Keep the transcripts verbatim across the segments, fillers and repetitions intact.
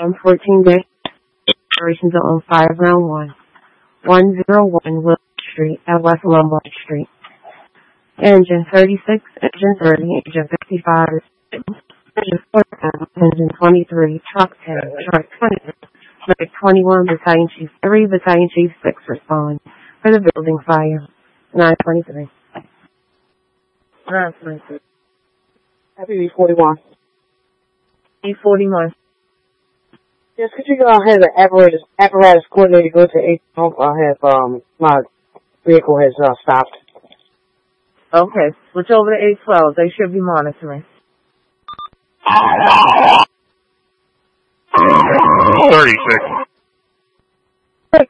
I'm fourteen days. Operations are on five round one. one oh one Will Street at West Lombard Street. Engine thirty-six, engine thirty, engine fifty-five, engine forty-five, engine twenty-three, truck ten, truck twenty, truck twenty-one, battalion chief three, battalion chief six respond for the building fire. nine twenty-three. nine twenty-three. Happy B forty-one. B forty-one. Yes, could you go ahead and apparatus, apparatus coordinator go to eight? I have, um, my vehicle has, uh, stopped. Okay, switch over to eight twelve. They should be monitoring. thirty-six. Six.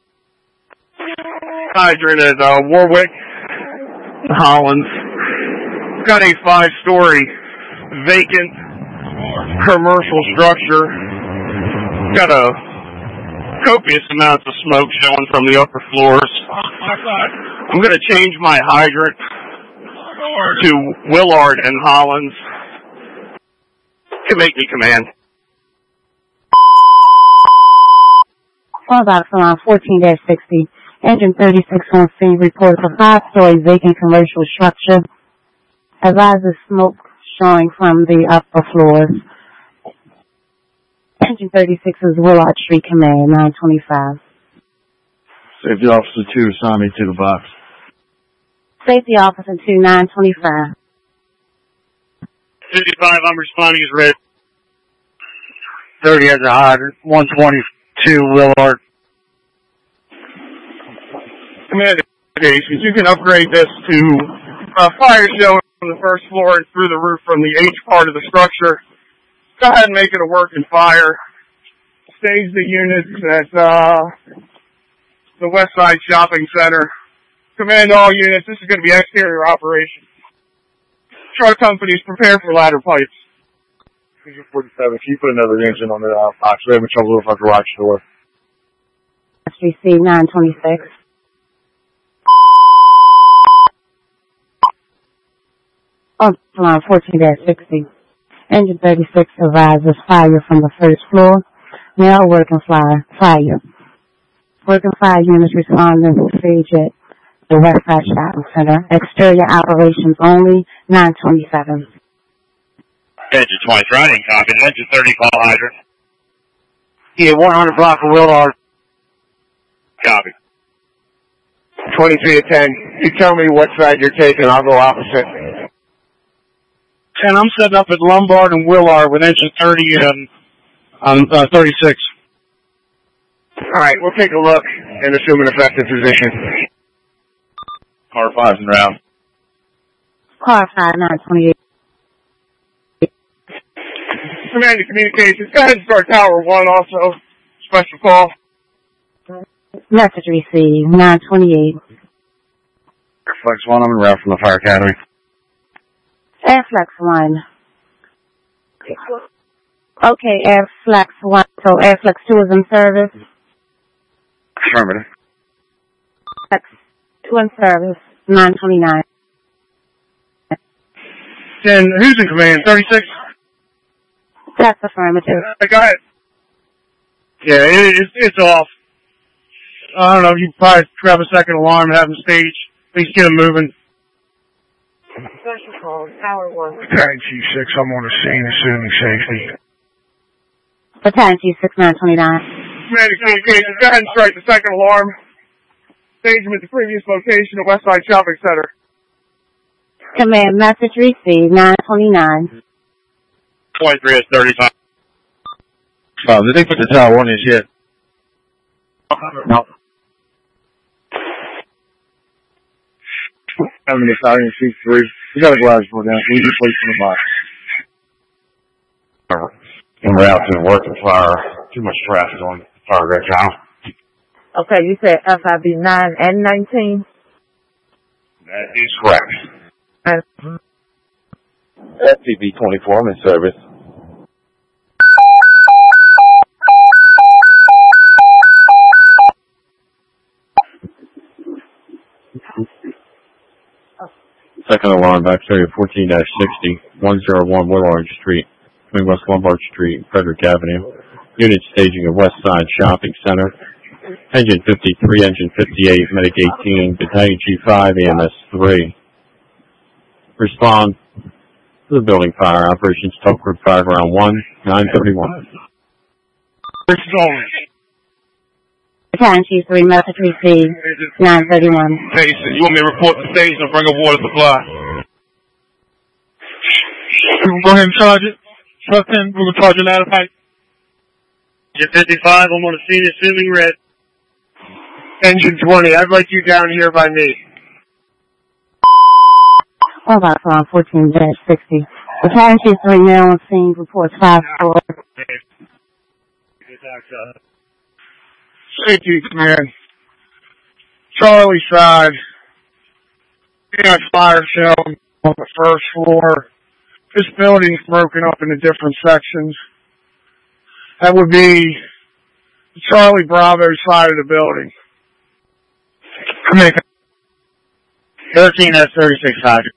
Hydrant at uh, Warwick, Hollins. Got a five-story vacant commercial structure. Got a copious amounts of smoke showing from the upper floors. I'm going to change my hydrant to Willard and Hollins to make me command. Call box around fourteen dash sixty. Engine thirty-six on scene reports a five-story vacant commercial structure. Advises smoke showing from the upper floors. Engine thirty-six is Willard Street Command, nine twenty-five. Safety Officer two, assign me to the box. Safety Officer two, nine twenty-five. fifty-five, I'm responding as red. thirty as a hydrant, one twenty-two Willard. Command indications. You can upgrade this to uh, fire showing from the first floor and through the roof from the H part of the structure. Go ahead and make it a working fire. Stage the units at uh, the West Side Shopping Center. Command all units. This is going to be exterior operation. Truck companies prepare for ladder pipes. forty-seven, can you put another engine on the uh, box? We having trouble with our garage door. S G C nine twenty-six. On line fourteen dash sixty. Engine thirty-six advises fire from the first floor. Now working fire. Fire. Working fire units responding to stage at the West Side Shopping Center. Exterior operations only, nine twenty-seven. Engine twenty-three, I didn't copy. Engine thirty, call hydrant. Yeah, one hundred block of Willard. Copy. twenty-three to ten. You tell me what side you're taking, I'll go opposite. ten, I'm setting up at Lombard and Willard with engine thirty and um, uh, thirty-six. Alright, we'll take a look and assume an effective position. Car five's in round. Car five, nine twenty-eight. Command to communications. Go ahead and start Tower one also. Special call. Message received, nine twenty-eight. Flex one, I'm in route from the Fire Academy. Airflex one. Okay, Airflex one. So Airflex two is in service. Affirmative. Airflex two in service, nine twenty-nine. ten, who's in command? thirty-six? That's affirmative. Uh, go ahead. Yeah, it, it's, it's off. I don't know, you probably grab a second alarm and have them stage. Please get them moving. Special call, Tower one. Battalion Chief six, I'm on the scene, assuming safety. Battalion Chief six, nine twenty-nine. Command to communications. Go ahead and strike the second alarm. Stage them at the previous location at West Side Shopping Center. Command message received, nine twenty-nine. twenty-three is thirty-five. Oh, did they put the tower one in yet? No. I'm in the Battalion Chief three. We got a garage door down, so we just wait for the box. En route to working fire. Too much traffic on fire right now. Okay, you said F I B nine and nineteen? That is correct. And F P B twenty-four, I'm in service. Second alarm, back area fourteen dash sixty, one oh one Willard Street, between West Lombard Street and Frederick Avenue. Unit staging at West Side Shopping Center. Engine fifty-three, Engine fifty-eight, Medic eighteen, Battalion Chief five, E M S three. Respond to the building fire. Operations Top Group five, round one, nine thirty-one. Battalion Chief three, message received, nine thirty-one. Hey, so you want me to report the station and bring a water supply? Go ahead and charge it. Trust in, we're going to charge your ladder pipe. Engine fifty-five, I'm on the scene, assuming red. Engine twenty, I'd like you down here by me. All about around fourteen dash sixty. Battalion Chief three now on scene, reports five four. Safety command. Charlie side. We got fire shell on the first floor. This building's broken up into different sections. That would be the Charlie Bravo side of the building. Come in. thirteen S thirty-six hydrant.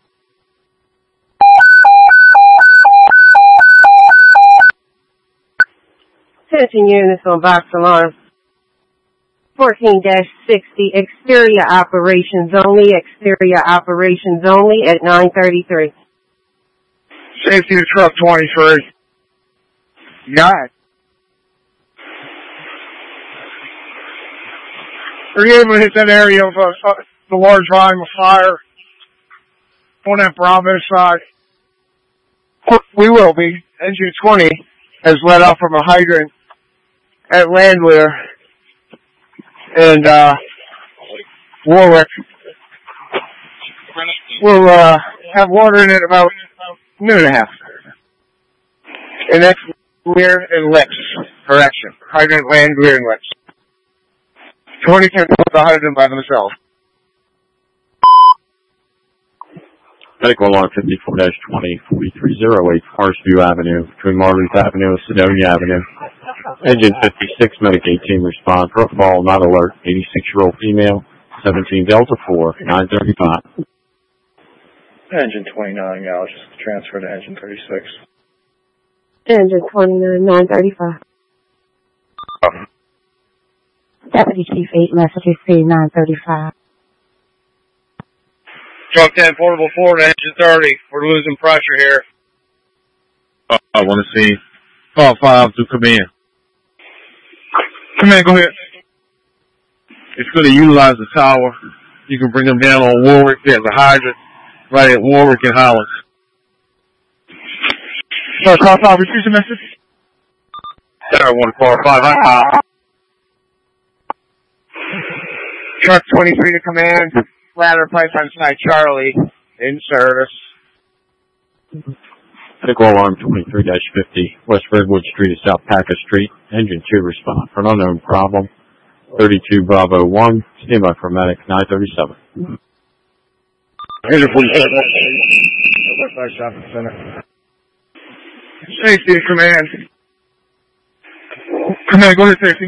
Attention units on box alarm. fourteen dash sixty, exterior operations only, exterior operations only at nine thirty-three. Safety to truck twenty-three. Got it. Are you able to hit that area of uh, uh, the large volume of fire on that Bravo side? We will be. Engine twenty has let off from a hydrant at Landwehr and uh, Warwick. We'll uh, have water in it about a minute and a half. And that's Landwehr and Lips. Correction. Hydrant, Landwehr, and Lips. twenty can put the hydrant by themselves. Medical alarm fifty-four dash twenty, forty-three oh eight, Horseview Avenue, between Marlins Avenue and Sedonia Avenue. Engine fifty-six, Medic eighteen, respond for a fall, not alert, eighty-six-year-old female, seventeen Delta four, nine thirty-five. Engine twenty-nine, now just transfer to engine thirty-six. Engine twenty-nine, nine thirty-five. Deputy Chief eight, message received, nine thirty-five. Truck ten, portable forward, engine thirty. We're losing pressure here. Uh, I want to see call five to come in. Come in, go ahead. It's going to utilize the tower. You can bring them down on Warwick. There's a hydrant right at Warwick and Hollis. Sorry, call five, receive the message. There, one, four, five, uh, Truck twenty-three to command. Ladder pipe on side Charlie. In service. Medical alarm twenty-three dash fifty, West Redwood Street to South Packer Street. Engine two respond for an unknown problem. thirty-two Bravo one, standby for medic, nine thirty-seven. Here's a forty-seven. West Side Shopping Center. Safety to command. Command, go ahead, safety.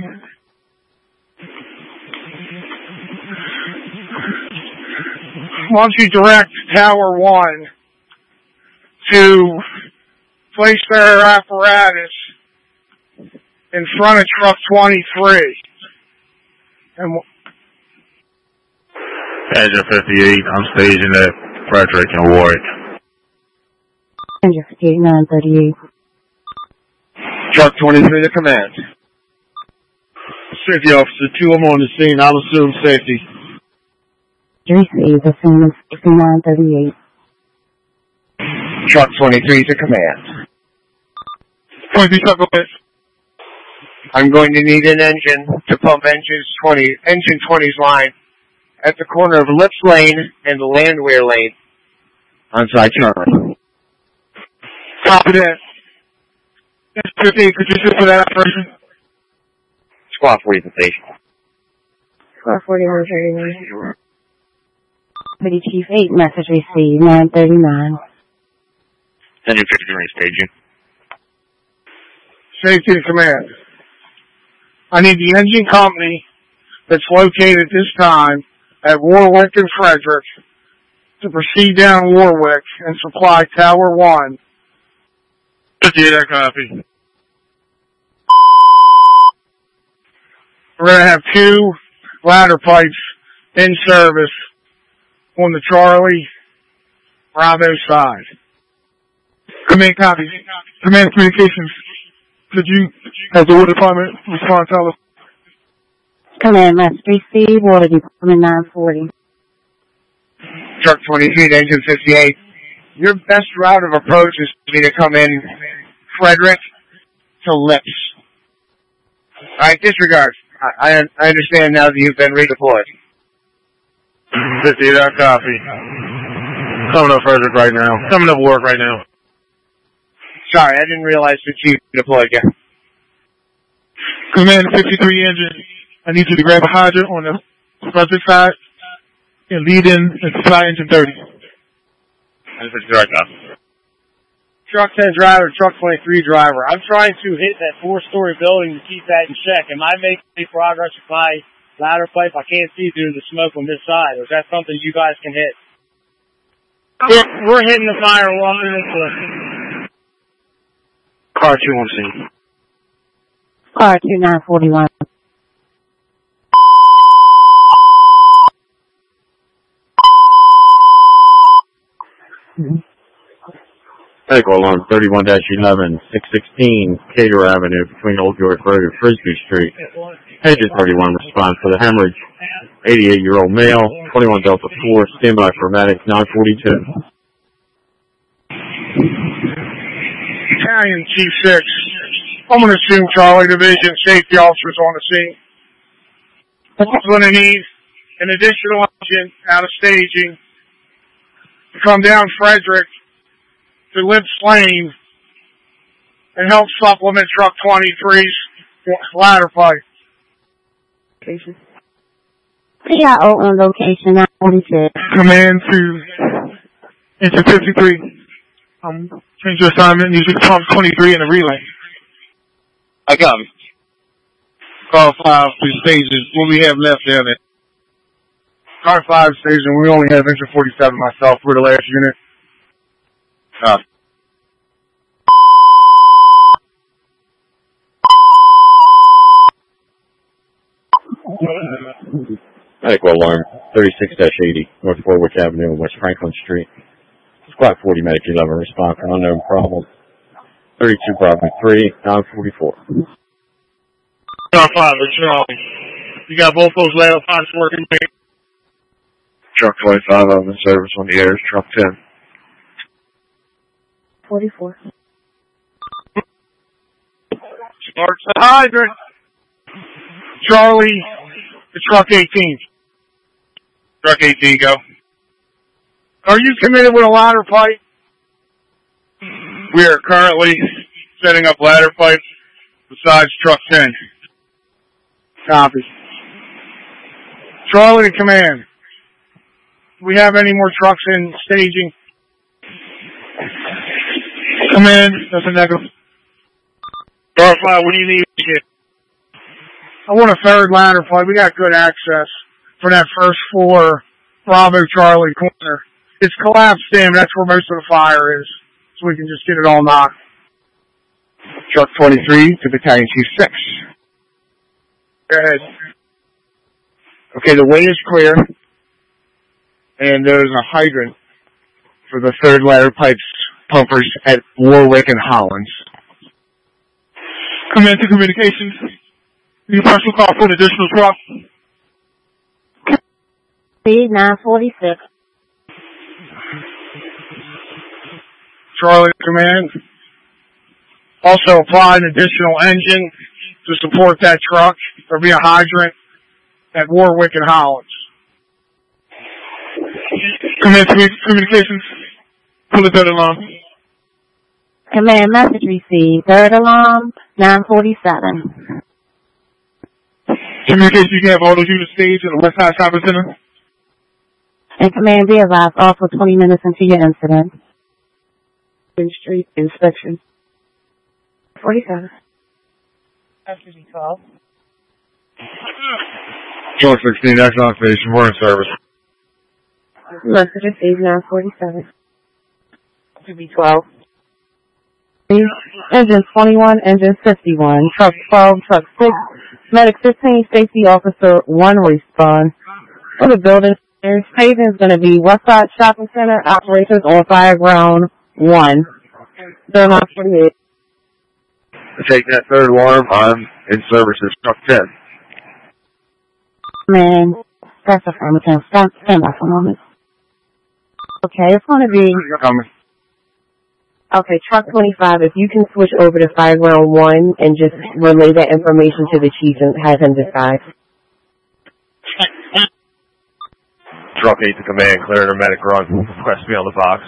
Why don't you direct Tower one to place their apparatus in front of truck twenty-three. And engine fifty-eight, I'm staging at Frederick and Warwick. Engine fifty-eight, nine thirty-eight. Truck twenty-three to command. Safety officer two, I'm on the scene. I'll assume safety. Received, assume sixty-nine thirty-eight. Truck twenty-three to command. twenty-three, truck, go ahead. I'm going to need an engine to pump engine twenty, engine twenty's line at the corner of Lips Lane and the Landwehr Lane on side Charlie. Copy that. fifty, could you sit for that operation? Squad forty to station. Squad forty-one thirty-nine. Deputy Chief eight, message received, nine thirty-nine. Engine fifty-three staging. Safety to command. I need the engine company that's located this time at Warwick and Frederick to proceed down Warwick and supply Tower one. fifty-eight, copy. We're going to have two ladder pipes in service on the Charlie Bravo side. Command copy. Command communications. Did you have the water department respond to us? Command must receive water department nine forty. Truck twenty-three, engine fifty-eight. Your best route of approach is to be to come in Frederick to Lips. Alright, disregard. I, I, I understand now that you've been redeployed. fifty, that copy. Coming up Frederick right now. Coming up work right now. Sorry, I didn't realize that you deployed yet. Command fifty-three engine. I need you to grab a hydrant on the Frederick side and lead in and supply engine thirty. Right now. Truck ten driver, truck twenty-three driver. I'm trying to hit that four-story building to keep that in check. Am I making any progress with my ladder pipe? I can't see through the smoke on this side. Or is that something you guys can hit? We're, we're hitting the fire along the Car two on scene. Car two nine forty-one. Medical alarm thirty-one dash eleven, six sixteen, Cater Avenue between Old York Road and Frisbee Street. Engine thirty-one response for the hemorrhage. eighty-eight-year-old male, twenty-one Delta four, standby for medic nine forty-two. Battalion Chief six. I'm going to assume Charlie Division safety officers on the scene. I'm going to need an additional engine out of staging to come down Frederick to Lips Lane and help supplement Truck twenty-three's ladder pipe. P I O on location nine forty-six. Command to engine fifty-three. Um, change your assignment. Use pump twenty-three in the relay. I got him. Car five to stages. What we have left down there? Car five station. We only have engine forty-seven myself. We're the last unit. Uh, Medical alarm thirty-six dash eighty, North Warwick Avenue and West Franklin Street. Squad forty Medic eleven response for unknown problem. thirty-two Bravo three, nine forty-four. Car five, Charlie. You got both those ladder pipes working, man. Truck twenty-five, I'm in service on the air. Truck ten. forty-four. Starts the hydrant. Charlie, the truck eighteen. Truck eighteen, go. Are you committed with a ladder pipe? We are currently setting up ladder pipes besides truck ten. Copy. Charlie to command. Do we have any more trucks in staging? Command, that's a negative. Car five, what do you need to get? I want a third ladder pipe. We got good access for that first floor Bravo Charlie corner. It's collapsed in. That's where most of the fire is. So we can just get it all knocked. Truck twenty-three to Battalion Chief six. Go ahead. Okay, the way is clear. And there's a hydrant for the third ladder pipes pumpers at Warwick and Hollins. Command to communications. Need personal call for an additional truck. Speed nine forty-six. Charlie command. Also apply an additional engine to support that truck. There'll be a hydrant at Warwick and Hollins. Command to communications. Pull the third alarm. Command message received. Third alarm nine forty-seven. Communications, you can have all those units staged at the West Side Shopping Center. And command be arrived off for twenty minutes into your incident. Street inspection. forty-seven. After the twelve. Truck sixteen, Exxon Station, we're in service. Message received nine forty-seven. To be twelve. Engine twenty-one, Engine fifty-one, Truck twelve, Truck six, Medic fifteen, Safety Officer one respond. For the building, staging is going to be Westside Shopping Center, operations on Fireground one. They're not forty-eight. Take that third alarm. I'm in services, truck ten. Man, that's affirmative. Stand, stand by for a moment. Okay, it's going to be... You're coming. Okay, truck twenty-five, if you can switch over to Fireground one and just relay that information to the chief and have him decide. Truck eight to command, clear intermedic run. Request me on the box.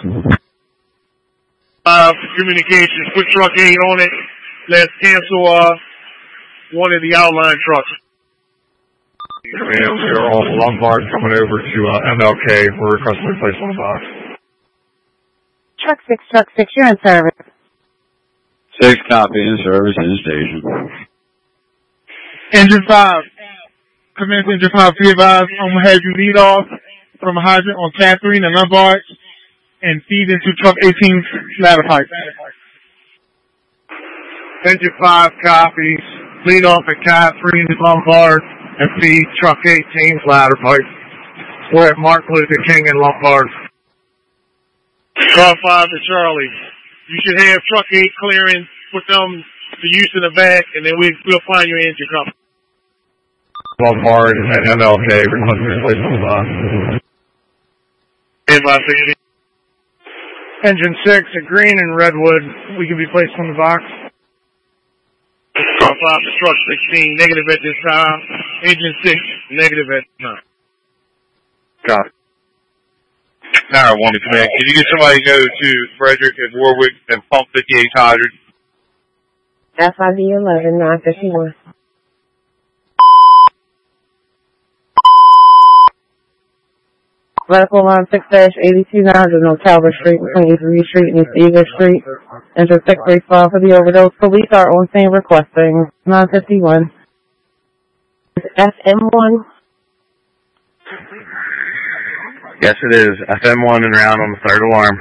Uh, communications, put truck eight on it. Let's cancel, uh, one of the outline trucks. Yeah, we're all Lombard coming over to, uh, M L K. We're requesting a place on the box. Truck six, Truck six, you're in service. Six, copy, in service, in station. Engine five. Commence engine five, be advised, I'm going to have you lead off from a hydrant on Catherine and Lombard and feed into truck eighteen's ladder pipe. Engine five copies. Lead off at Catherine and Lombard and feed truck eighteen's ladder pipe. We're at Martin Luther King and Lombard. Car five to Charlie. You should have truck eight clearing, put them to use in the back, and then we, we'll find your engine company. Lombard at M L K. Requesting a place on the box. Advice sixty. Engine six at Green and Redwood. We can be placed on the box. Car five to truck sixteen. Negative at this time. Engine six. Negative at this time. Got it. Tower one to command. Can you get somebody to go to Frederick and Warwick and pump fifty-eight hydrant? F I V eleven, nine fifty-one. Vertical line six eighty-two hundred on Calvert Street between East Reed Street and East Eagle Street. Enter six three five for the overdose. Police are on scene requesting nine fifty-one. F M one. Yes, it is. F M one and round on the third alarm.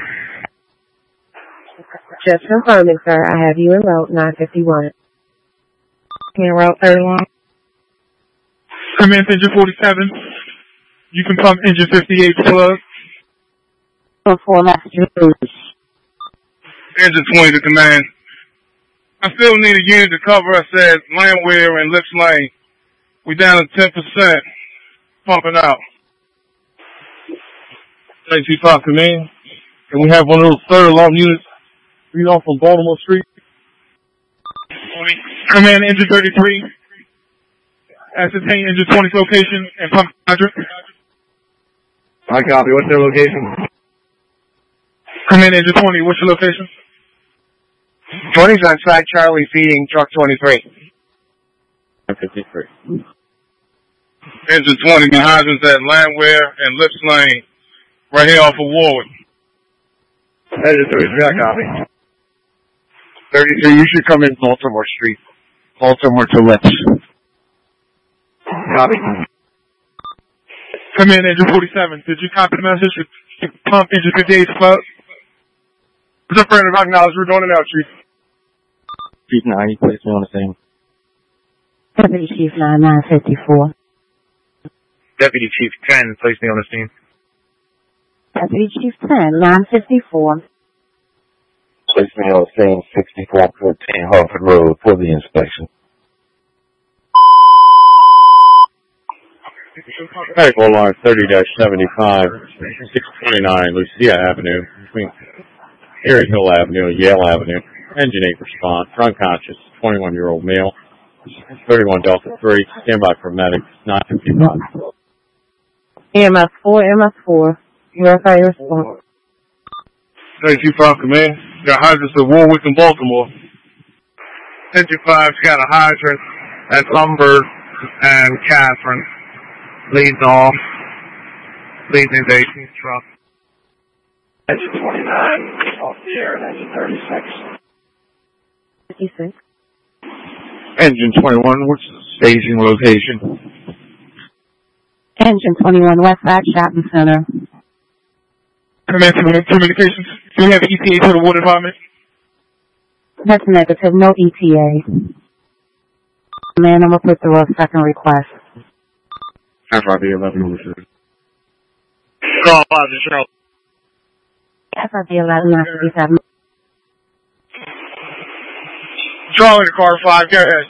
Just confirming, sir. I have you en route, nine fifty-one. En route, third alarm. Commence engine forty-seven. You can pump engine fifty-eight plug. four Massachusetts. Engine twenty to command. I still need a unit to cover us at Landwehr and Lips Lane. We down to ten percent. Pumping out. J T five command. And we have one of those third alarm units read off on Baltimore Street. Command engine thirty-three. Ascertain engine twenty's location and pump hydrant. I copy. What's their location? Command engine twenty, what's your location? twenty's on side Charlie feeding truck twenty-three. fifty-three. Engine twenty, the hydrants at Landwehr and Lips Lane. Right here off of Warwick. Engine thirty-three, I copy. thirty-three, you should come in Baltimore Street. Baltimore to Lips. Copy. Command engine forty-seven, did you copy the message? Pump engine fifty-eight plug. What's up, friend? Acknowledge we're doing it now, Chief. Chief nine, you place me on the scene. Deputy Chief nine nine fifty-four. Deputy Chief ten, place me on the scene. Deputy Chief ten, nine fifty-four. Place me on the scene, sixty-four fourteen Harford Road for the inspection. Medical alarm thirty seventy-five, six twenty-nine Lucia Avenue, between Erie Hill Avenue and Yale Avenue. Engine eight respond, front conscious, twenty-one-year-old male, thirty-one Delta three, standby for medic, nine fifty-five. E M S four, E M S four. Verify your response. J T five command. Got hydrants at Warwick and Baltimore. Engine five's got a hydrant at Lombard and Catherine. Leads off. Leads into eighteenth truck. Engine twenty-nine, off the air, and engine thirty-six. fifty-six. Engine twenty-one, what's the staging location? Engine twenty-one, Westside Shopping Center. Command to communications. Do you have E T A to the water department? That's negative. No E T A. Man, I'm going to put through a second request. F R B eleven over three. Call five to Charlotte. F R B eleven ninety-seven. Charlie to car five, go ahead.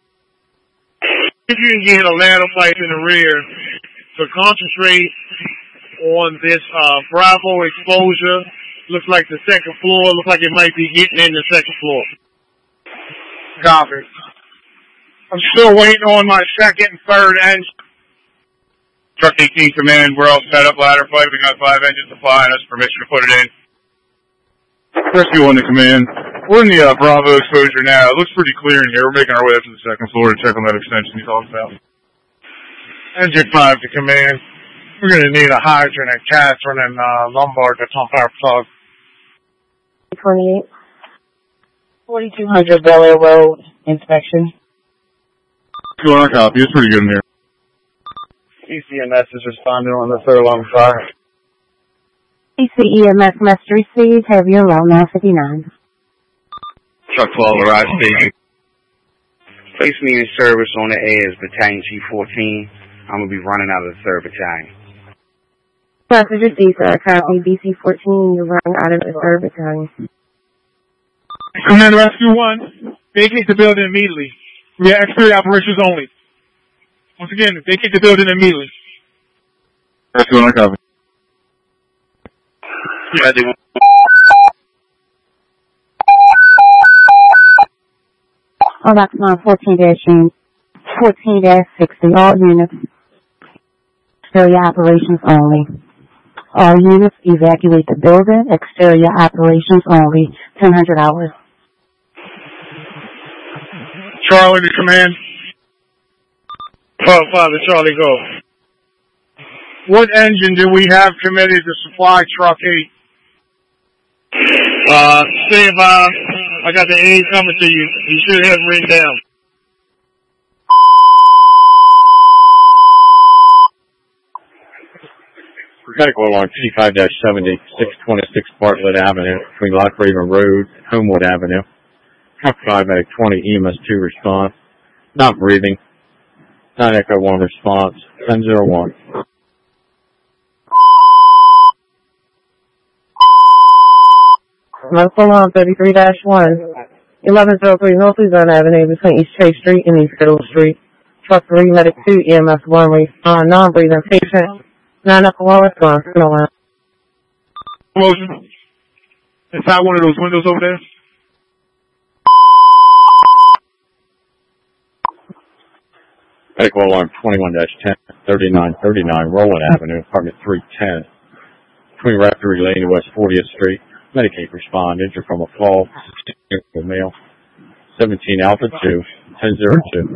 If you can get a ladder pipe in the rear to concentrate on this uh, Bravo exposure, looks like the second floor, looks like it might be getting in the second floor. Copy. I'm still waiting on my second and third engine. Truck eighteen command, we're all set up, ladder pipe, we got five engines supplying us permission to put it in. Rescue one to command. We're in the uh, Bravo exposure now. It looks pretty clear in here. We're making our way up to the second floor to check on that extension you talked about. Engine five to command. We're going to need a hydrant at Catherine and uh, Lombard to pump our plug. twenty-eight. forty-two hundred Bel Air Road inspection. Go on, copy. It's pretty good in here. E C M S is responding on the third alarm fire. E C E M S must receive. Have your route now fifty-nine. Truck twelve, arrive station. Place me in service on the air is Battalion G fourteen. I'm going to be running out of the third Battalion. Message received, sir. Currently B C fourteen, you're running out of the third Battalion. Command Rescue one, vacate the building immediately. We are exterior operations only. Once again, vacate the building immediately. Rescue one, I copy. Yeah, they want. Oh, that's on fourteen dash sixty. All units, exterior operations only. All units evacuate the building, exterior operations only. ten hundred hours. Charlie to command. Oh, Father Charlie, go. What engine do we have committed to supply truck eight? Uh, stand by. I got the aid coming to you. You should have it written down. Medical along fifty-five dash seventy, six twenty-six Bartlett Avenue, between Lock Raven Road and Homewood Avenue. Truck five medic twenty, E M S two response. Not breathing. nine Echo one response. ten zero one. Medical alarm thirty-three dash one. eleven oh three North Luzerne Avenue between East Chase Street and East Fiddle Street. Truck three, medic two, E M S one, respond, non-breathing patient. nine Echo one response. No one. Motion. Inside one of those windows over there. Medical alarm twenty-one dash ten, thirty-nine thirty-nine Roland Avenue, apartment three ten. Between Raftery Lane and West fortieth Street. Medicaid respond, injured from a fall, sixteen male, seventeen Alpha two, ten zero two.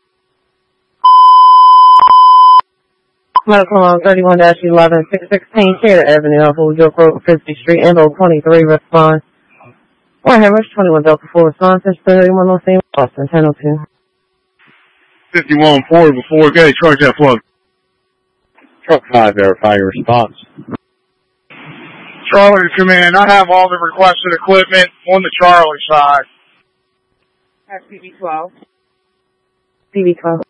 Medical alarm thirty-one dash eleven, six sixteen Taylor Avenue off of York Road, fiftieth Street, and Old twenty-three respond. One Hemorrhage, twenty-one Delta four response, thirty-one Los Angeles, Boston, ten oh two. fifty-one forward before, okay, charge that plug. Truck five, verify your response. Charlie to command. I have all the requested equipment on the Charlie side. That's C B twelve. C B twelve.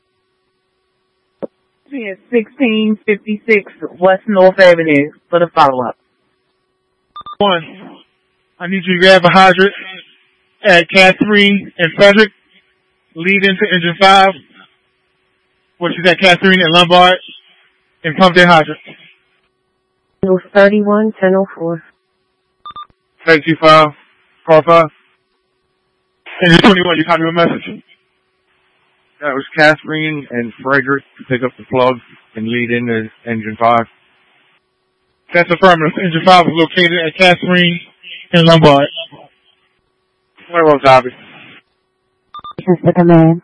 It's sixteen fifty-six West North Avenue for the follow-up. One, I need you to grab a hydrant at Catherine and Frederick. Lead into engine five, which is at Catherine and Lombard, and pump their hydrant. It was thirty-one ten oh four. Take two five, car five. Engine twenty-one, you copy my message? That was Catherine and Frederick to pick up the plug and lead into engine five. That's affirmative. Engine five is located at Catherine and Lombard. Very well, copy. This is the command.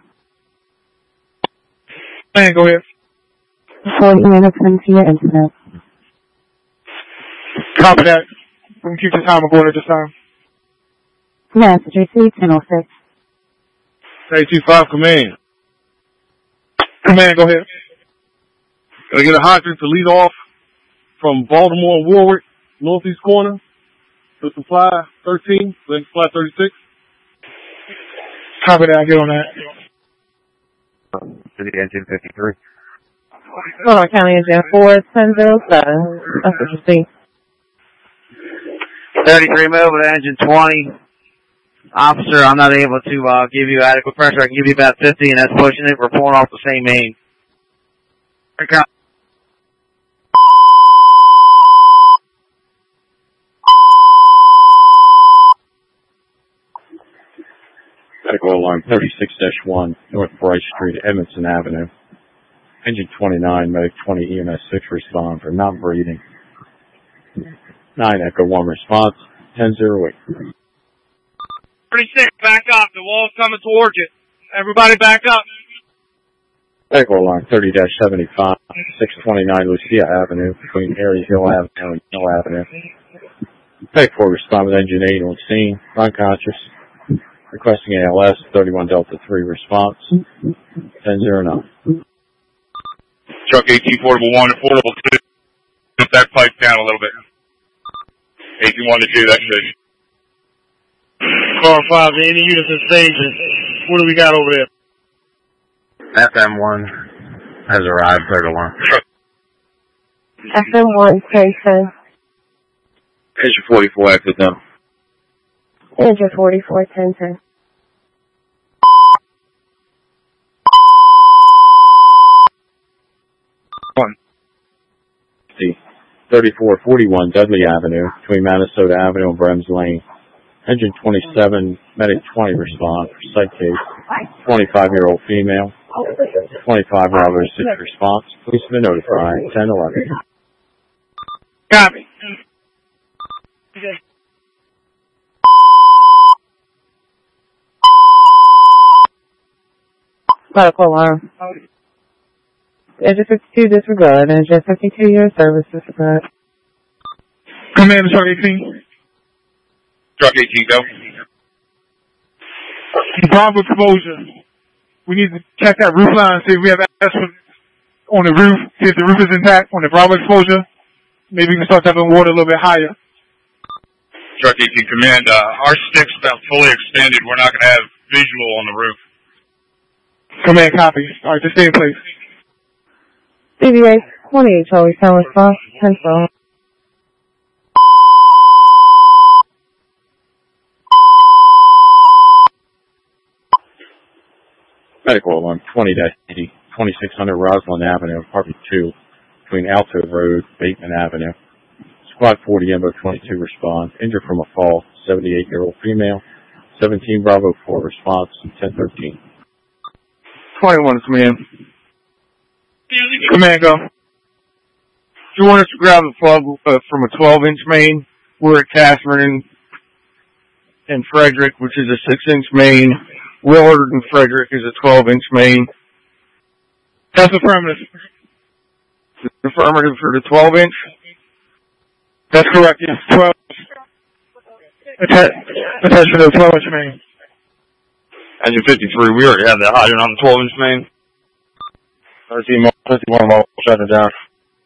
Man, go ahead. forty minutes into your incident. Copy that. We can keep the timer going at this time. Message received, ten oh six. Take two five, command. Command, go ahead. Gotta get a hydrant to lead off from Baltimore and Warwick, northeast corner, to supply thirteen, then supply thirty-six. Copy that. I'll get on that. To the engine fifty-three. Hold County Engine four ten zero seven. That's what you see. thirty-three mobile to engine twenty. Officer, I'm not able to uh, give you adequate pressure. I can give you about fifty, and that's pushing it. We're pulling off the same main. Okay. Medical alarm thirty-six dash one, North Bryce Street, Edmondson Avenue. Engine twenty-nine, Medic twenty, E M S six respond for not breathing. nine Echo one response, ten zero eight. thirty-six, back up. The wall's coming towards you. Everybody back up. Medical alarm thirty dash seventy-five, six twenty-nine Lucia Avenue, between Aries Hill Avenue and Hill Avenue. Medic four respond with engine eight on scene, unconscious. Requesting A L S, thirty-one Delta three response, ten zero nine. Truck eighteen portable one and portable two. Put that pipe down a little bit. eighteen one to two, that's good. Car five, any units in stages. What do we got over there? F M one has arrived, third alarm. F M one, ten ten. Engine forty-four, exit them. Engine forty-four, ten ten. One. thirty-four forty-one Dudley Avenue, between Minnesota Avenue and Brems Lane. Engine twenty-seven, Medic twenty respond for site case. twenty-five-year-old female. twenty-five Robert six response. Police have been notified. ten eleven. Copy. Medical alarm. Engine fifty-two disregard. Engine fifty-two year service disregard. Command Truck eighteen. Truck eighteen, go. Bravo exposure. We need to check that roof line, see if we have access on the roof, see if the roof is intact on the Bravo exposure. Maybe we can start tapping water a little bit higher. Truck eighteen, command, uh, our stick's about fully extended. We're not going to have visual on the roof. Command copy. All right, just stay in place. D V A twenty-eight Charlie Tower response, ten four. Medical alarm twenty dash eighty, twenty-six hundred Roslyn Avenue, apartment two, between Alto Road, Bateman Avenue. Squad forty M O twenty-two respond. Injured from a fall, seventy-eight-year-old female. seventeen Bravo four response, ten thirteen. twenty-one, command. Command, go. You want us to grab the plug uh, from a twelve-inch main? We're at Catherine and, and Frederick, which is a six-inch main. Willard and Frederick is a twelve-inch main. That's affirmative. Affirmative for the twelve-inch? That's correct, yes. twelve. Attach, attach to the twelve-inch main. Engine fifty-three, we already have that hydrant on the twelve-inch main. thirty-one mile, shut it down.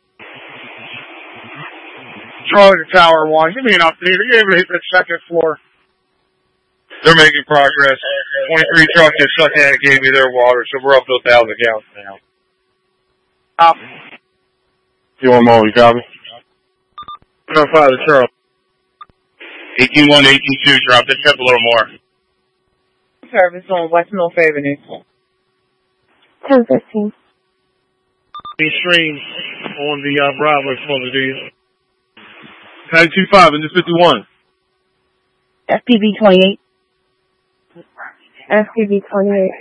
Charlie to Tower one. Give me an update. Are you able to hit the second floor? They're making progress. twenty-three trucks at Suckhand gave me their water, so we're up to a thousand gallons now. Up. You want more, you copy? No further, Charlie. eighteen one, eighteen two, drop the tip a little more. Service on West North Avenue. ten fifteen. Stream on the uh, Bravo exposure, do you? ninety-two five, and just fifty-one. F P V twenty-eight. F P V twenty-eight.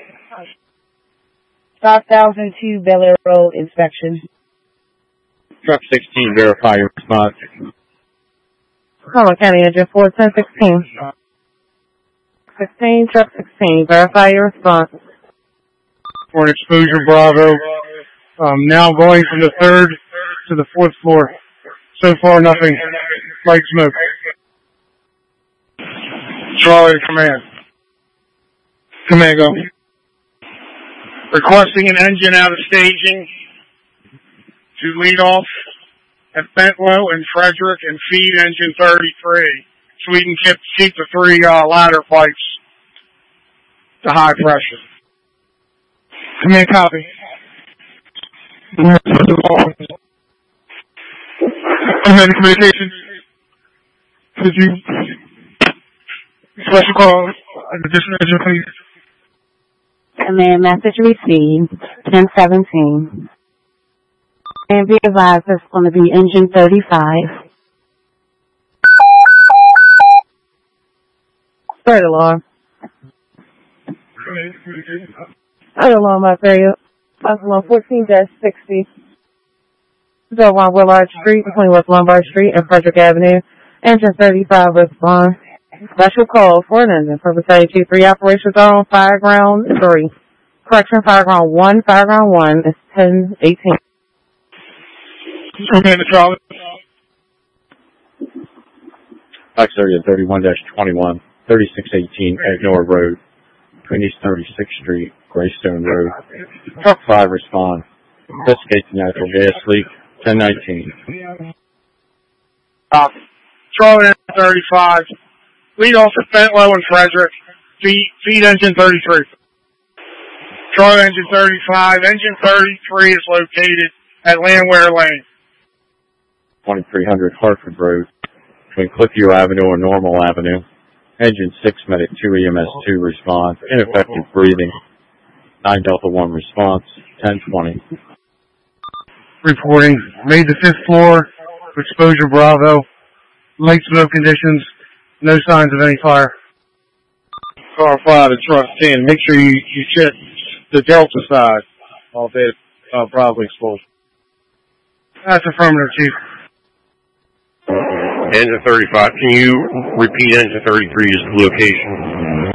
five thousand two Bel Air Road inspection. Truck sixteen, verify your response. Coma County Engine four ten sixteen. sixteen, truck sixteen, verify your response. For an exposure, Bravo. Um, now going from the third to the fourth floor. So far, nothing. Light smoke. Charlie to command. Command, go. Requesting an engine out of staging to lead off at Bentlow and Frederick and feed engine thirty-three so we can keep, keep the three uh, ladder pipes. to high pressure. Command copy. Command communication. Could you special call additional engine, please? Command message received, ten seventeen. And be advised it's going to be engine thirty-five. Third alarm. Third alarm, my area. Bus alarm fourteen dash sixty. Go on Willard Street between West Lombard Street and Frederick Avenue. Engine thirty-five respond. Special call for an engine. Purpose two three operations are on Fireground three. Correction, Fireground one. Fireground one is ten eighteen. Okay, the Charlie. Box area thirty-one dash twenty-one, thirty-six eighteen Egnor Road, between East thirty-sixth Street, Greystone Road. Truck five respond. Investigate the natural gas leak, ten nineteen. Uh, Charlie thirty-five. Lead officer Fentlow and Frederick. Feed, feed engine thirty-three. Charlie engine thirty-five. Engine thirty-three is located at Landwehr Lane. twenty-three hundred Hartford Road, between Cliffview Avenue and Normal Avenue. Engine six Medic two E M S two response. Ineffective breathing. nine Delta one response. ten twenty. Reporting. Made the fifth floor. Exposure Bravo. Light smoke conditions. No signs of any fire. Car five to truck ten. Make sure you, you check the Delta side of that uh, Bravo explosion. That's affirmative, Chief. Engine thirty-five, can you repeat engine thirty-three's location?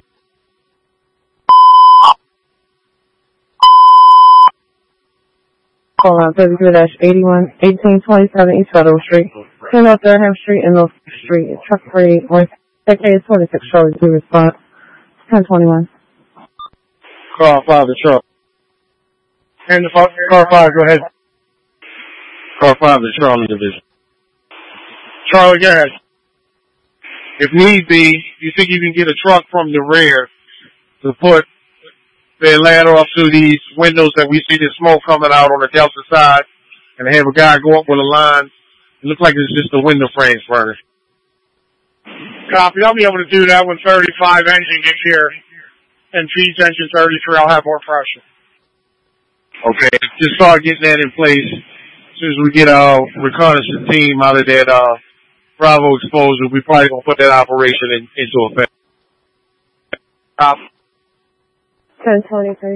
Call on thirty-three dash eighty-one, eighteen twenty-seven East Federal Street. Turn off Durham Street and North Street. Truck three, North, A K is twenty-six Charlie two response. ten twenty-one. Car five to truck. And the car five, go ahead. Car five to Charlie Division. Charlie, go ahead. If need be, you think you can get a truck from the rear to put their ladder up through these windows that we see the smoke coming out on the Delta side, and have a guy go up with a line. It looks like it's just the window frames burning. Copy. I'll be able to do that when thirty-five engine gets here and feeds engine thirty-three. I'll have more pressure. Okay. Just start getting that in place. As soon as we get our reconnaissance team out of that uh, Bravo exposure, we probably gonna put that operation in, into effect. Copy. ten twenty-three.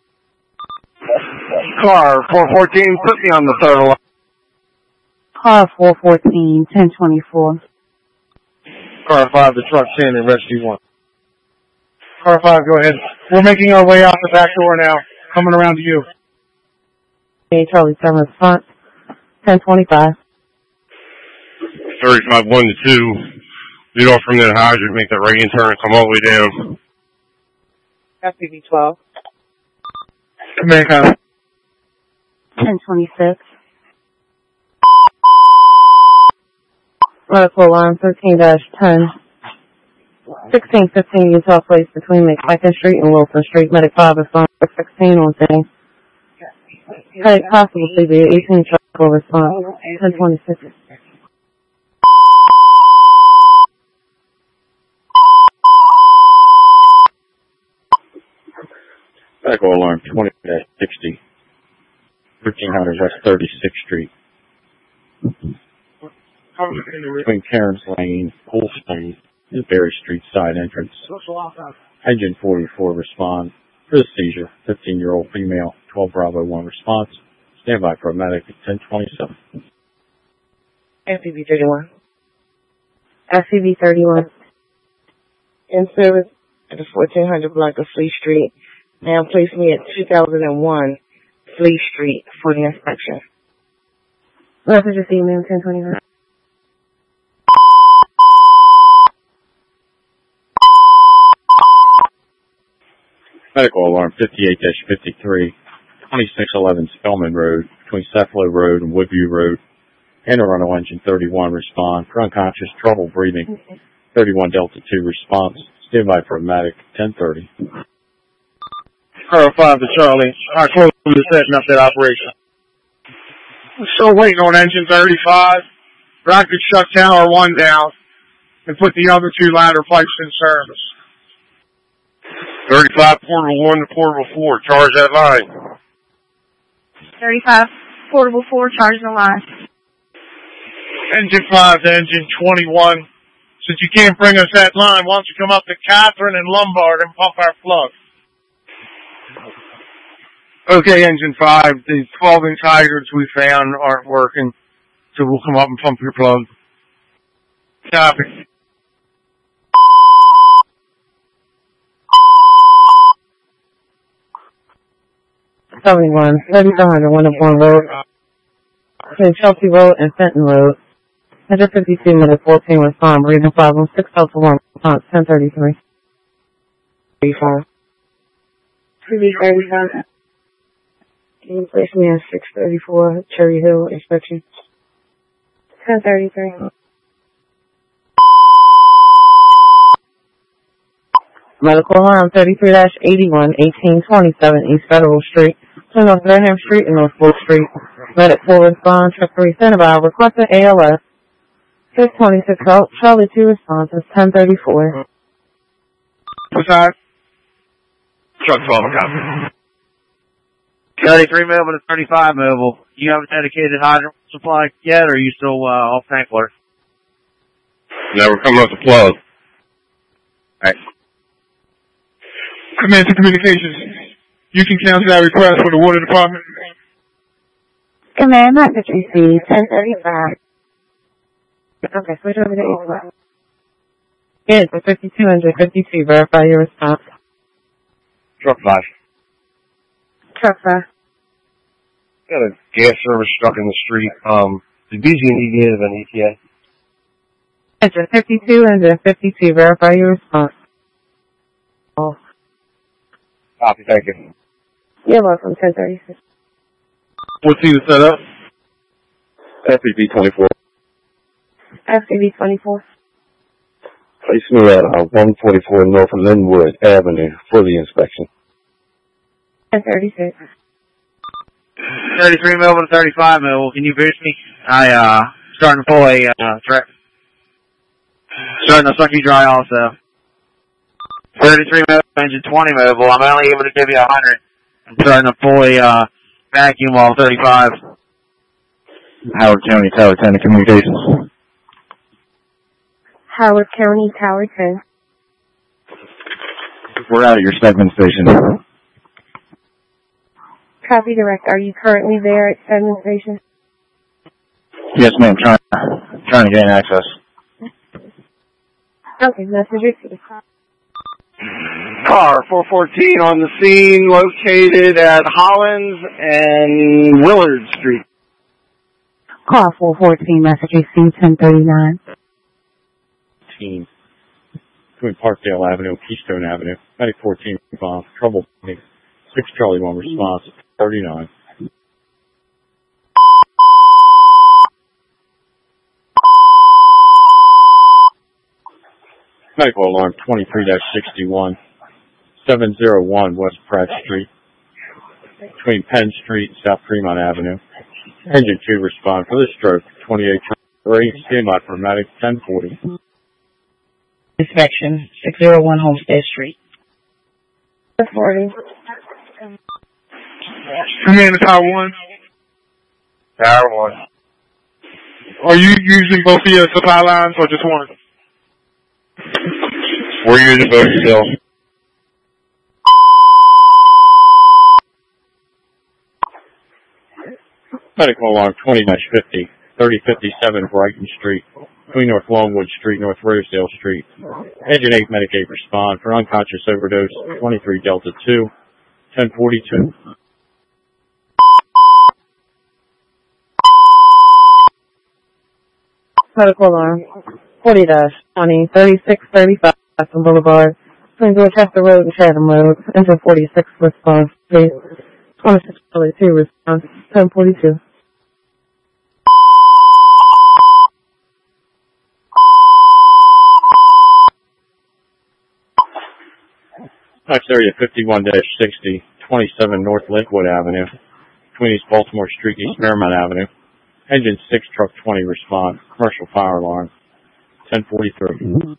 Car four fourteen, put me on the third alarm. Car four fourteen, ten twenty-four. Car five to truck ten and rescue one. Car five, go ahead. We're making our way out the back door now. Coming around to you. Hey, Charlie seven response. ten twenty-five. thirty-five, one to two. Lead off from that hydrant, make that right hand turn, come all the way down. F P V twelve. Command copy. ten twenty-six. Medical alarm thirteen dash ten. sixteen fifteen Utah Place between McSecond Street and Wilson Street. Medic five is on sixteen on thing. Medic possible C B eighteen truck will respond. ten twenty-six. Medical alarm twenty dash sixty. thirteen hundred West thirty-sixth Street. Between Cairns Lane, Pool Lane, and Berry Street side entrance. Engine forty-four respond for the seizure. fifteen-year-old female, twelve Bravo one response. Stand by for a medic at ten twenty-seven. F P V thirty-one. S C V thirty-one. In service at the fourteen hundred block of Fleet Street. Now place me at two thousand one Fleet Street for the inspection. Message received, ma'am, ten twenty-nine. Medical alarm fifty-eight dash fifty-three, twenty-six eleven Spellman Road, between Cephalo Road and Woodview Road. Anti-rental engine thirty-one respond for unconscious, trouble breathing. thirty-one Delta two response. Stand by for a medic, ten thirty. Carl five to Charlie. How close to setting up that operation? We're still waiting on engine thirty-five. But I could shut tower one down and put the other two ladder pipes in service. thirty-five portable one to portable four. Charge that line. thirty-five, portable four, charge the line. Engine five to engine twenty-one. Since you can't bring us that line, why don't you come up to Catherine and Lombard and pump our plug? Okay, engine five. The twelve inch hydrants we found aren't working, so we'll come up and pump your plug. Copy. seventy-one, thirty-five hundred, Winterbourne Road, between Chelsea Road and Fenton Road. one fifty-two minutes, fourteen respond, reading problem, six Delta one, response, ten thirty-three. thirty-five. thirty-five. Can you place me at six thirty-four Cherry Hill inspection? ten thirty-three. Medical alarm thirty-three eighty-one, eighteen twenty-seven East Federal Street, between North Burnham Street and North Full Street. Medic four respond, truck three Centerville, requesting A L S. six twenty-six Charlie two responses, ten thirty-four. What's that? Truck twelve, copy. thirty-three mobile to thirty-five mobile. You have a dedicated hydrant supply yet, or are you still uh, off tank water? Now we're coming up the plug. Alright. Command to communications. You can cancel that request for the water department. Command message received, ten thirty-five. Okay, switch over to Eastwest. Yes, for fifty-two hundred fifty-two, verify your response. Truck five. Truck five. Got a gas service truck in the street. Um, did B G and E give an E T A? Yes, for fifty-two hundred fifty-two, verify your response. Oh. Copy, thank you. You're welcome, ten thirty-six. What's he set up? F E B twenty-four. F C B twenty-four. Place me at uh, one forty-four North Linwood Avenue for the inspection. ten thirty-six. thirty-three mobile to thirty-five mobile. Can you boost me? I, uh, starting to pull a, uh, track. Starting to suck you dry also. thirty-three mobile, engine twenty mobile. I'm only able to give you a hundred. I'm starting to pull a, uh, vacuum while thirty-five. Howard County, Tower ten Communications. Howard County, Tower ten. We're out at your segment station. Copy direct. Are you currently there at Sedman Station? Yes, ma'am. Trying, trying to gain access. Okay, message received. Car four fourteen on the scene, located at Hollins and Willard Street. Car four fourteen, message received, ten thirty-nine. Between Parkdale Avenue and Keystone Avenue. Medic fourteen response. Trouble. six Charlie one response. thirty-nine. Medical alarm twenty-three sixty-one. seven oh one West Pratt Street. Between Penn Street and South Fremont Avenue. Engine two respond for this stroke. twenty-eight three. Stand by for medic ten forty. Inspection, six oh one Homestead Street. ten forty. Command to Tower one. Tower one. Are you using both of your supply lines or just one? We're using both still. Medical alarm twenty fifty. thirty fifty-seven Brighton Street. Between North Longwood Street, North Rosedale Street. Engine eight Medic eight respond for unconscious overdose. twenty-three Delta two. ten forty-two. Medical alarm forty twenty, thirty-six thirty-five Western Boulevard, between Dorchester Road and Chatham Road. Engine forty-six response, please. twenty-six forty-two response, ten forty-two. Tax area fifty-one sixty, twenty-seven North Lakewood Avenue, between East Baltimore Street and East Merrimont Avenue. Engine six, truck twenty, respond. Commercial fire alarm, ten forty-three.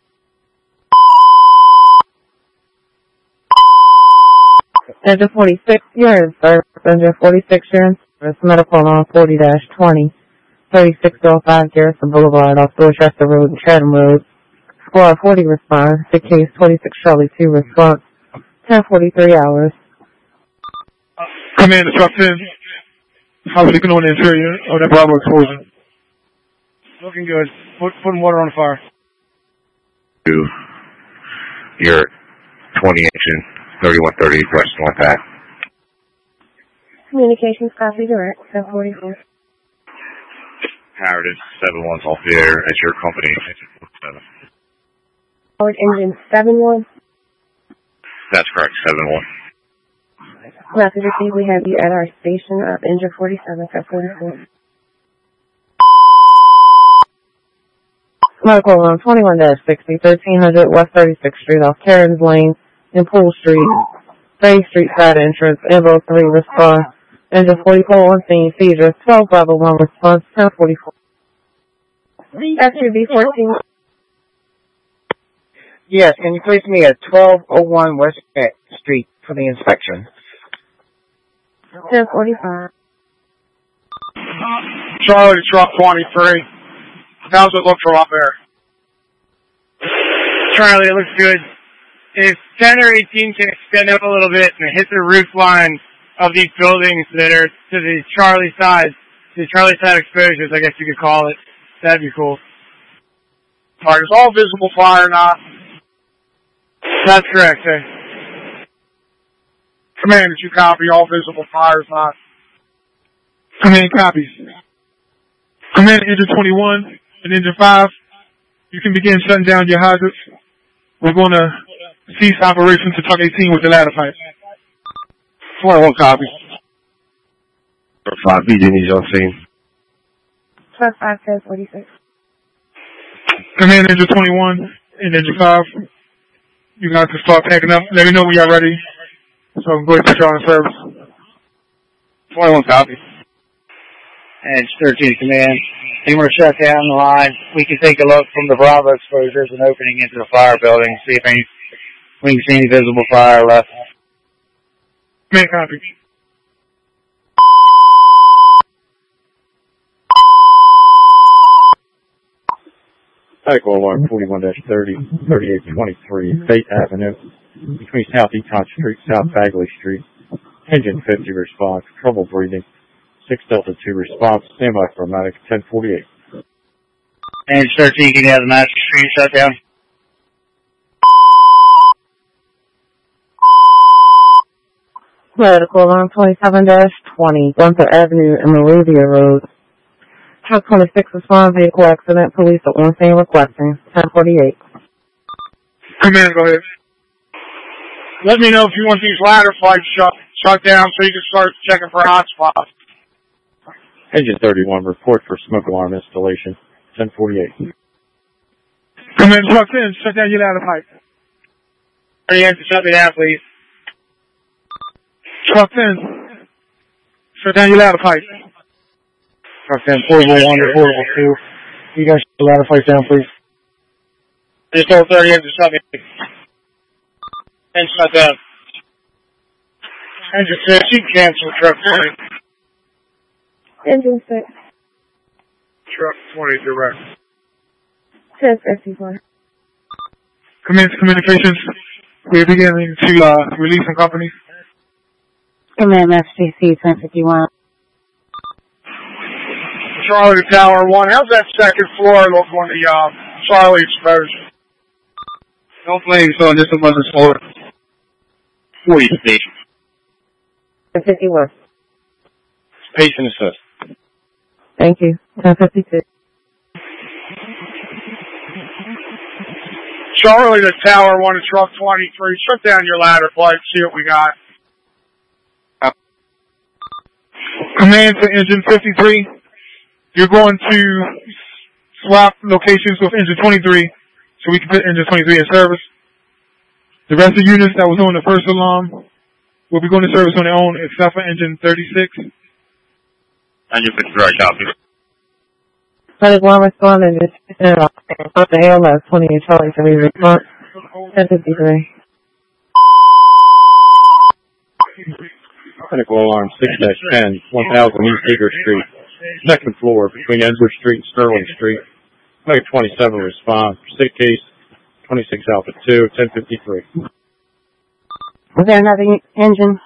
Engine forty-six, you're in service. Engine forty-six, you're in service. Medical alarm forty dash twenty. thirty-six oh five Garrison Boulevard off Dorchester Road and Chatham Road. Squad forty respond. The case twenty-six Charlie two response. ten forty-three hours. Command to truck ten. How's it looking on the interior of that Bravo explosion? Looking good. Put, putting water on the fire. Two. You're twenty engine, thirty-one thirty, West North Path. Communications copy direct, ten forty-four. Howard is seven one's off the air at your company. Howard engine seven one. That's correct, seven one. Message received, we have you at our station of engine forty-seven, ten forty-four. Medical alarm twenty-one dash sixty, thirteen hundred West thirty-sixth Street off Karen's Lane in Pool Street. Bay Street side entrance, Ambo three respond. Engine forty-four on scene, seizure, twelve Bravo one response, ten forty-four. S U V fourteen. Yes, can you place me at twelve oh one West Street for the inspection? ten forty-five. Charlie to truck twenty-three. How's it look from up there? Charlie, it looks good. If ten or eighteen can extend up a little bit and hit the roof line of these buildings that are to the Charlie side, the Charlie side exposures, I guess you could call it, that'd be cool. Alright, it's all visible fire now. That's correct, sir. Command, did you copy all visible fires not? Command copies. Command engine twenty-one and engine five. You can begin shutting down your hydrants. We're going to cease operations to truck eighteen with the ladder pipe. twenty-one copy. five B, Denise on scene. Plus five, ten forty-six. Command engine twenty-one and engine five. You guys can start packing up. Let me know when you're ready. So I can go ahead and put you on service. twenty-one copy. And thirteen command. Any more shut down the line. We can take a look from the Bravo exposures and opening into the fire building, see if any we can see any visible fire left. Command copy. Medical alarm forty-one dash thirty, thirty-eight twenty-three, Fate Avenue, between South Econ Street, South Bagley Street. Engine fifty response, trouble breathing. six Delta two response, standby for medic, ten forty-eight. And thirteen, can you have the master street shut down? Medical alarm twenty-seven dash twenty, Gunther Avenue and Moravia Road. Truck twenty-six respond, vehicle accident, police at one scene requesting, ten forty-eight. Command, go ahead. Let me know if you want these ladder pipes shut, shut down so you can start checking for hot spots. Engine thirty-one, report for smoke alarm installation, ten forty-eight. Command truck ten, shut down your ladder pipe. You have to shut me down, please. Truck ten, shut down your ladder pipe. Truck ten, portable one to portable two. You guys shut the ladder pipe down, please. Just told thirty, you have to shut me. And shut down. Engine six, you can cancel truck twenty. Engine six. Truck twenty direct. ten fifty-four. Command to communications. We're beginning to uh, release some company. Command F C C ten fifty-one. Charlie to Tower one. How's that second floor look on the uh, Charlie exposure? No flames on this above the floor. forty station. ten fifty-one. Patient assist. Thank you. ten fifty-two. Charlie to Tower one and truck twenty-three. Shut down your ladder pipe. See what we got. Command to engine fifty-three. You're going to swap locations with engine twenty-three so we can put engine twenty-three in service. The rest of the units that was on the first alarm will be going to service on their own except for engine thirty-six. Engine fifty-three, copy. Medic one responding to the A L S twenty-eight Charlie to be response. ten fifty-three. Medical alarm six dash ten, one thousand East Eager Street, second floor between Edward Street and Sterling Street. Medic twenty-seven respond. Sick case twenty-six Alpha two, ten fifty-three. Was there another engine?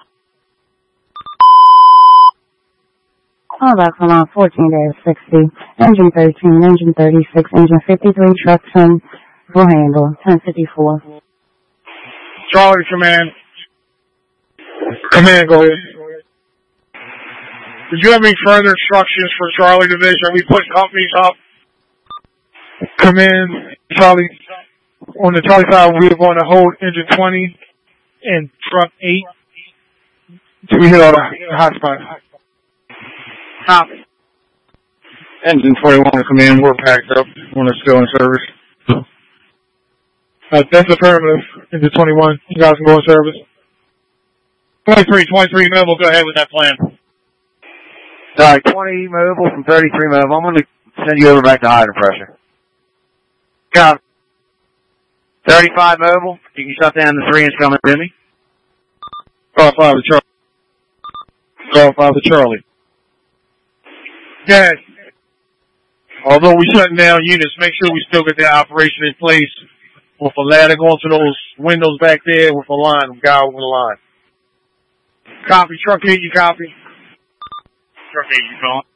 Callback from on fourteen dash sixty. Engine thirteen, engine thirty-six, engine fifty-three, truck ten, will handle, ten fifty-four. Charlie Command. Command, go ahead. Did you have any further instructions for Charlie Division? We put companies up. Command, Charlie. On the Charlie side, we are going to hold engine twenty and truck eight until we hit all the hot spots. Copy. Engine twenty-one, command, we're packed up. We're still in service. Uh, that's affirmative. Engine twenty-one, you guys can go in service. twenty-three, twenty-three mobile, go ahead with that plan. Sorry, twenty mobile from thirty-three mobile. I'm going to send you over back to hydro pressure. Copy. thirty-five mobile. You can shut down the three inch coming to me. Call five to Charlie. Call five to Charlie. Yes. Although we're shutting down units, make sure we still get that operation in place with a ladder going to those windows back there with a line, a guy with a line. Copy. Truck eight, you copy. Truck eight, you calling?